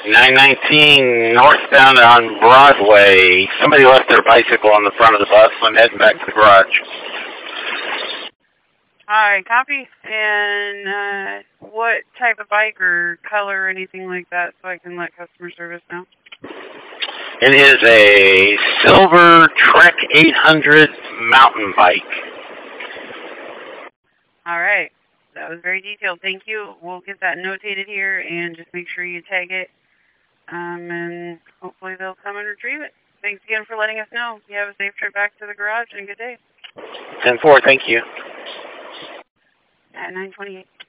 919 northbound on Broadway. Somebody left their bicycle on the front of the bus. I'm heading back to the garage. Alright, copy. And what type of bike or color or anything like that so I can let customer service know? It is a silver Trek 800 mountain bike. Alright. That was very detailed. Thank you. We'll get that notated here and just make sure you tag it. And hopefully they'll come and retrieve it. Thanks again for letting us know. You have a safe trip back to the garage and a good day. 10-4, thank you. At 9:28.